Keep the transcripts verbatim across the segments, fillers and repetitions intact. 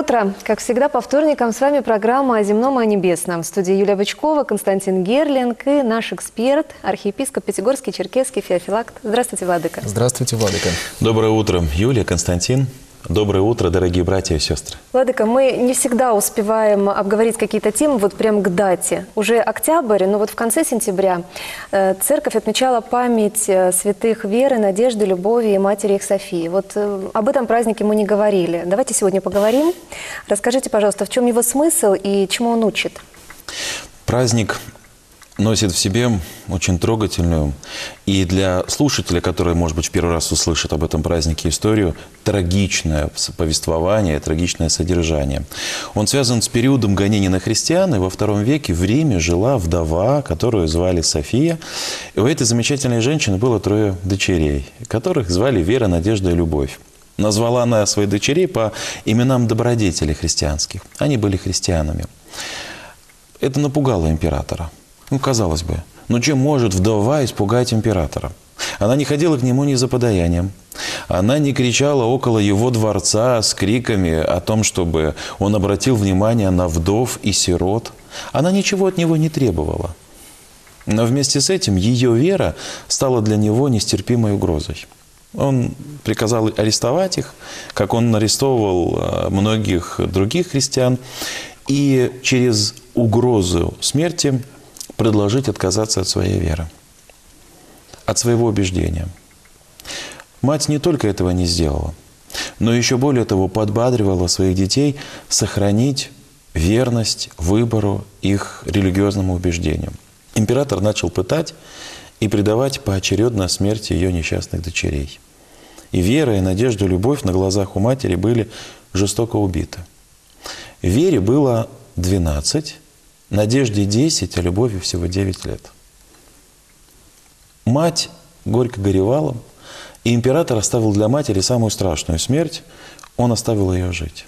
утро. Как всегда, по вторникам с вами программа «О земном и о небесном». В студии Юлия Бычкова, Константин Герлинг и наш эксперт, архиепископ Пятигорский, Черкесский, Феофилакт. Здравствуйте, владыка. Здравствуйте, владыка. Доброе утро, Юлия, Константин. Доброе утро, дорогие братья и сестры. Владыка, мы не всегда успеваем обговорить какие-то темы вот прям к дате. Уже октябрь, но вот в конце сентября э, церковь отмечала память э, святых Веры, Надежды, Любови и матери их Софии. Вот э, об этом празднике мы не говорили. Давайте сегодня поговорим. Расскажите, пожалуйста, в чем его смысл и чему он учит? Праздник носит в себе очень трогательную и для слушателя, который, может быть, в первый раз услышит об этом празднике историю, трагичное повествование, трагичное содержание. Он связан с периодом гонений на христиан, и во втором веке в Риме жила вдова, которую звали София. И у этой замечательной женщины было трое дочерей, которых звали Вера, Надежда и Любовь. Назвала она своих дочерей по именам добродетелей христианских. Они были христианами. Это напугало императора. Ну, казалось бы, ну чем может вдова испугать императора? Она не ходила к нему ни за подаянием. Она не кричала около его дворца с криками о том, чтобы он обратил внимание на вдов и сирот. Она ничего от него не требовала. Но вместе с этим ее вера стала для него нестерпимой угрозой. Он приказал арестовать их, как он арестовывал многих других христиан, и через угрозу смерти предложить отказаться от своей веры, от своего убеждения. Мать не только этого не сделала, но еще более того подбадривала своих детей сохранить верность выбору их религиозному убеждению. Император начал пытать и предавать поочередно смерти ее несчастных дочерей. И Вера, и Надежда, и Любовь на глазах у матери были жестоко убиты. Вере было двенадцать, Надежде десять, а Любови всего девять лет. Мать горько горевала, и император оставил для матери самую страшную смерть. Он оставил ее жить.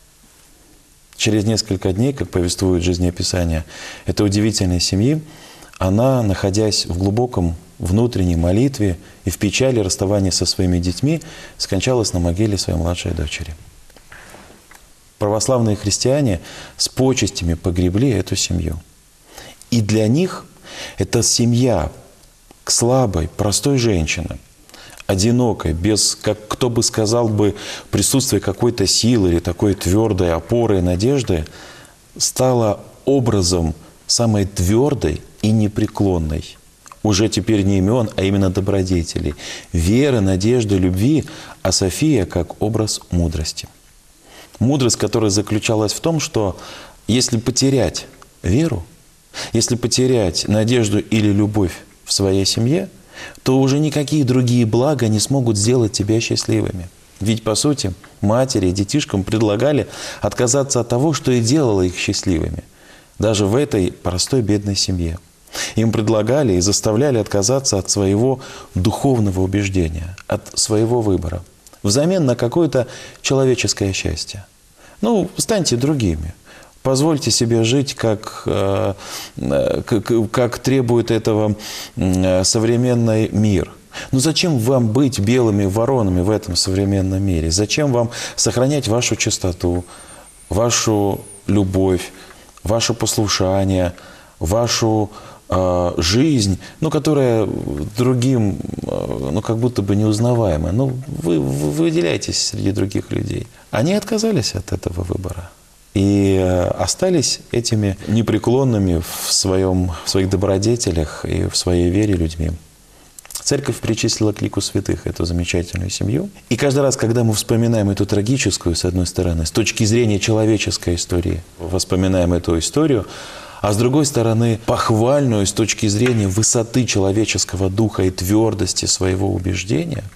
Через несколько дней, как повествует жизнеописание этой удивительной семьи, она, находясь в глубоком внутренней молитве и в печали расставания со своими детьми, скончалась на могиле своей младшей дочери. Православные христиане с почестями погребли эту семью. И для них эта семья слабой, простой женщины, одинокой, без, как кто бы сказал бы, присутствия какой-то силы или такой твердой опоры и надежды, стала образом самой твердой и непреклонной. Уже теперь не имен, а именно добродетелей. Вера, надежда, любви, а София как образ мудрости. Мудрость, которая заключалась в том, что если потерять веру, если потерять надежду или любовь в своей семье, то уже никакие другие блага не смогут сделать тебя счастливыми. Ведь, по сути, матери и детишкам предлагали отказаться от того, что и делало их счастливыми, даже в этой простой бедной семье. Им предлагали и заставляли отказаться от своего духовного убеждения, от своего выбора, взамен на какое-то человеческое счастье. Ну, станьте другими. Позвольте себе жить, как, как, как требует этого современный мир. Но зачем вам быть белыми воронами в этом современном мире? Зачем вам сохранять вашу чистоту, вашу любовь, ваше послушание, вашу э, жизнь, ну, которая другим, э, ну, как будто бы неузнаваема? Ну, вы, вы выделяетесь среди других людей. Они отказались от этого выбора и э, остались этими непреклонными в, своем, в своих добродетелях и в своей вере людьми. Церковь причислила к лику святых эту замечательную семью. И каждый раз, когда мы вспоминаем эту трагическую, с одной стороны, с точки зрения человеческой истории, вспоминаем эту историю, а с другой стороны, похвальную с точки зрения высоты человеческого духа и твердости своего убеждения,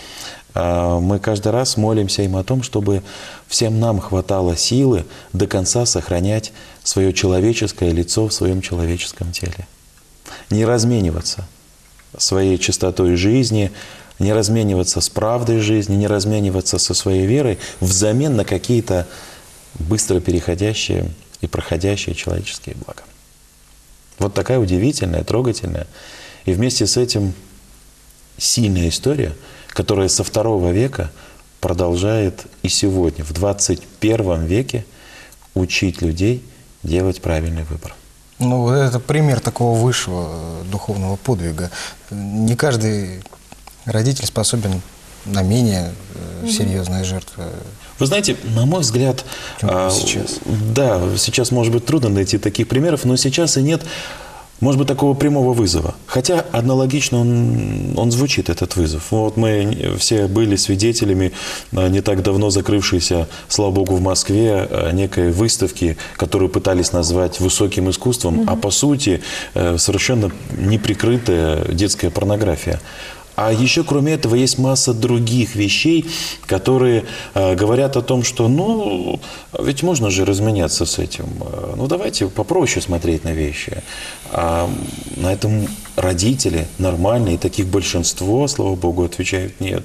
мы каждый раз молимся им о том, чтобы всем нам хватало силы до конца сохранять свое человеческое лицо в своем человеческом теле. Не размениваться своей чистотой жизни, не размениваться с правдой жизни, не размениваться со своей верой взамен на какие-то быстро переходящие и проходящие человеческие блага. Вот такая удивительная, трогательная и вместе с этим сильная история, которая со второго века продолжает и сегодня, в двадцать первом веке, учить людей делать правильный выбор. Ну, это пример такого высшего духовного подвига. Не каждый родитель способен на менее серьезные жертвы. Вы знаете, на мой взгляд, а, сейчас. Да, сейчас, может быть, трудно найти таких примеров, но сейчас и нет, может быть, такого прямого вызова. Хотя аналогично он, он звучит, этот вызов. Вот мы все были свидетелями не так давно закрывшейся, слава богу, в Москве некой выставки, которую пытались назвать высоким искусством, mm-hmm. а по сути совершенно неприкрытая детская порнография. А еще, кроме этого, есть масса других вещей, которые э, говорят о том, что, ну, ведь можно же разменяться с этим. Ну, давайте попроще смотреть на вещи. А на этом родители нормальные, таких большинство, слава богу, отвечают нет.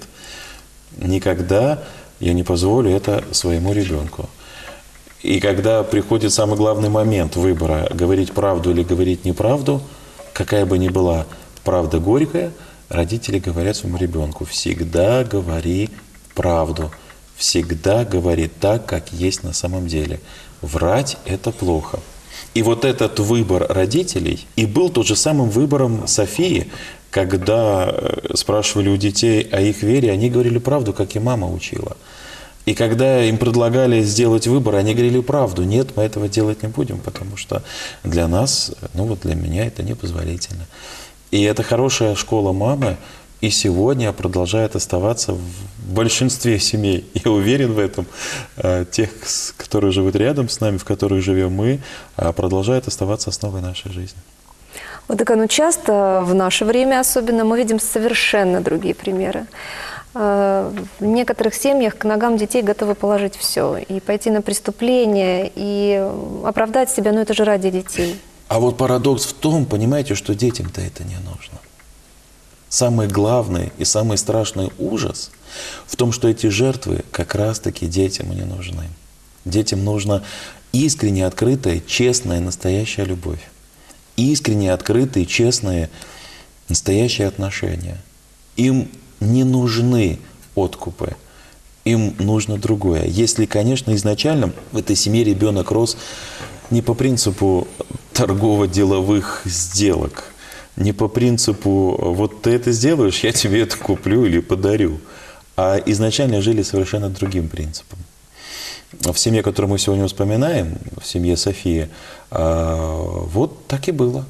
Никогда я не позволю это своему ребенку. И когда приходит самый главный момент выбора, говорить правду или говорить неправду, какая бы ни была правда горькая, родители говорят своему ребенку: всегда говори правду, всегда говори так, как есть на самом деле. Врать – это плохо. И вот этот выбор родителей и был тот же самым выбором Софии, когда спрашивали у детей о их вере, они говорили правду, как и мама учила. И когда им предлагали сделать выбор, они говорили правду: нет, мы этого делать не будем, потому что для нас, ну вот для меня это непозволительно. И это хорошая школа мамы и сегодня продолжает оставаться в большинстве семей. Я уверен в этом. Тех, которые живут рядом с нами, в которых живем мы, продолжает оставаться основой нашей жизни. Вот так, ну, часто в наше время особенно мы видим совершенно другие примеры. В некоторых семьях к ногам детей готовы положить все. И пойти на преступление, и оправдать себя, но это же ради детей. А вот парадокс в том, понимаете, что детям-то это не нужно. Самый главный и самый страшный ужас в том, что эти жертвы как раз-таки детям не нужны. Детям нужна искренне открытая, честная, настоящая любовь. Искренне открытые, честные, настоящие отношения. Им не нужны откупы. Им нужно другое. Если, конечно, изначально в этой семье ребенок рос не по принципу торгово-деловых сделок, не по принципу «вот ты это сделаешь, я тебе это куплю или подарю», а изначально жили совершенно другим принципом. В семье, которую мы сегодня вспоминаем, в семье Софии, вот так и было.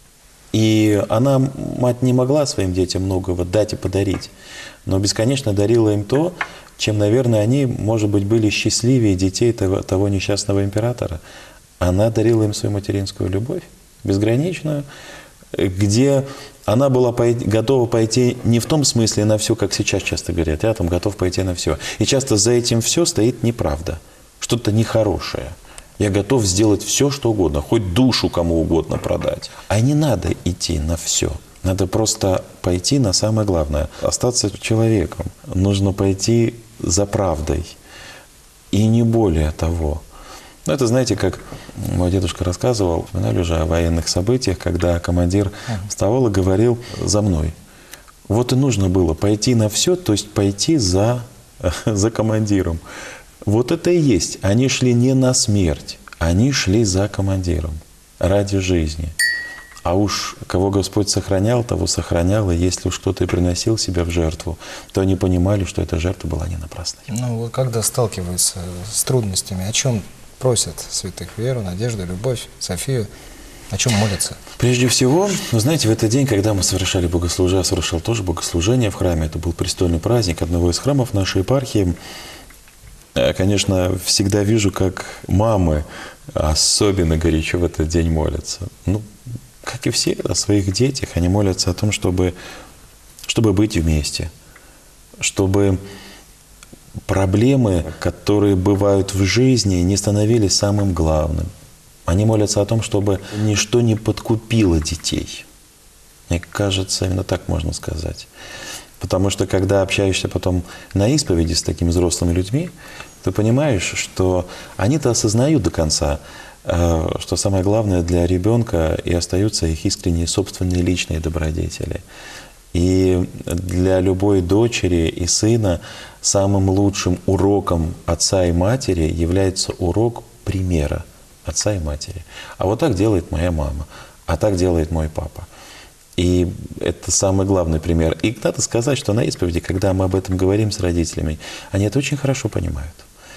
И она, мать, не могла своим детям многого дать и подарить, но бесконечно дарила им то, чем, наверное, они, может быть, были счастливее детей того, того несчастного императора. Она дарила им свою материнскую любовь, безграничную, где она была пойти, готова пойти не в том смысле на все, как сейчас часто говорят, я там готов пойти на все. И часто за этим все стоит неправда, что-то нехорошее. Я готов сделать все, что угодно, хоть душу кому угодно продать. А не надо идти на все. Надо просто пойти на самое главное – остаться человеком. Нужно пойти за правдой. И не более того. Ну, это, знаете, как мой дедушка рассказывал, вспоминали уже о военных событиях, когда командир вставал и говорил: за мной. Вот и нужно было пойти на все, то есть пойти за, за командиром. Вот это и есть. Они шли не на смерть, они шли за командиром, ради жизни. А уж кого Господь сохранял, того сохранял, и если уж кто-то и приносил себя в жертву, то они понимали, что эта жертва была не напрасной. Ну, вот когда сталкиваются с трудностями, о чем просят святых веру, надежду, любовь, Софию, о чем молятся? Прежде всего, вы знаете, в этот день, когда мы совершали богослужение, я совершал тоже богослужение в храме, это был престольный праздник одного из храмов нашей епархии. Я, конечно, всегда вижу, как мамы особенно горячо в этот день молятся. Ну, как и все о своих детях, они молятся о том, чтобы, чтобы быть вместе, чтобы проблемы, которые бывают в жизни, не становились самым главным. Они молятся о том, чтобы ничто не подкупило детей. Мне кажется, именно так можно сказать. Потому что, когда общаешься потом на исповеди с такими взрослыми людьми, ты понимаешь, что они-то осознают до конца, что самое главное для ребенка и остаются их искренние собственные личные добродетели. И для любой дочери и сына самым лучшим уроком отца и матери является урок примера отца и матери. А вот так делает моя мама, а так делает мой папа. И это самый главный пример. И надо сказать, что на исповеди, когда мы об этом говорим с родителями, они это очень хорошо понимают.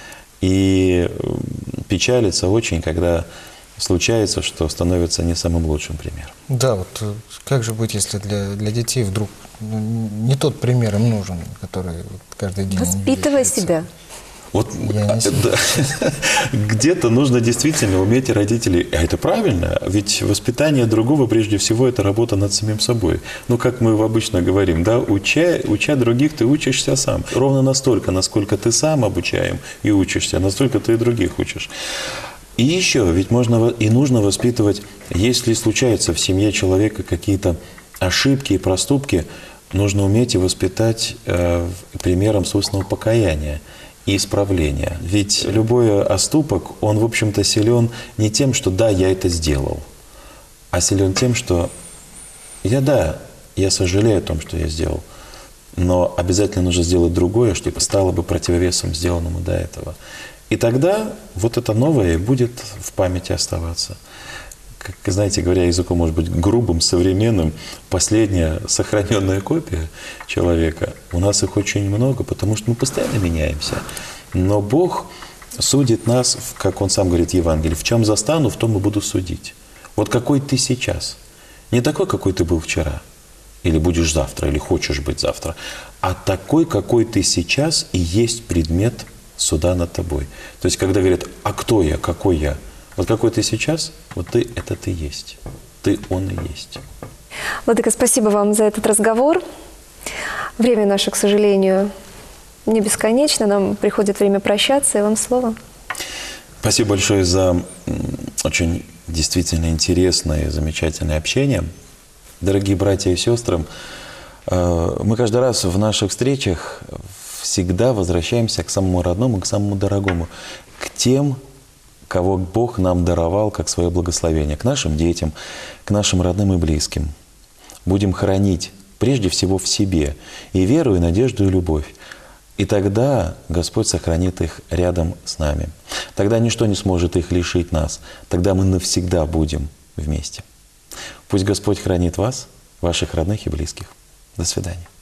И печалится очень, когда случается, что становится не самым лучшим примером. Да, вот э, как же быть, если для, для детей вдруг ну, не тот пример им нужен, который вот каждый день... Воспитывай видится? себя. Вот Я не знаю. да, где-то нужно действительно уметь и родителей. А это правильно, ведь воспитание другого, прежде всего, это работа над самим собой. Ну, как мы обычно говорим, да, уча, уча других, ты учишься сам. Ровно настолько, насколько ты сам обучаем и учишься, настолько ты и других учишь. И еще, ведь можно и нужно воспитывать, если случаются в семье человека какие-то ошибки и проступки, нужно уметь и воспитать э, примером собственного покаяния и исправления. Ведь любой оступок, он, в общем-то, силен не тем, что «да, я это сделал», а силен тем, что я, да, я сожалею о том, что я сделал, но обязательно нужно сделать другое, чтобы стало бы противовесом сделанному до этого. И тогда вот это новое будет в памяти оставаться. Как, знаете, говоря языком, может быть, грубым, современным, последняя сохраненная копия человека, у нас их очень много, потому что мы постоянно меняемся. Но Бог судит нас, как Он сам говорит в Евангелии, в чем застану, в том и буду судить. Вот какой ты сейчас. Не такой, какой ты был вчера, или будешь завтра, или хочешь быть завтра, а такой, какой ты сейчас, и есть предмет суда над тобой. То есть, когда говорят, а кто я, какой я? Вот какой ты сейчас, вот ты, это ты есть. Ты, он и есть. Владыка, спасибо вам за этот разговор. Время наше, к сожалению, не бесконечно. Нам приходит время прощаться, и вам слово. Спасибо большое за очень действительно интересное и замечательное общение. Дорогие братья и сестры, мы каждый раз в наших встречах всегда возвращаемся к самому родному, к самому дорогому, к тем, кого Бог нам даровал как свое благословение, к нашим детям, к нашим родным и близким. Будем хранить прежде всего в себе и веру, и надежду, и любовь. И тогда Господь сохранит их рядом с нами. Тогда ничто не сможет их лишить нас. Тогда мы навсегда будем вместе. Пусть Господь хранит вас, ваших родных и близких. До свидания.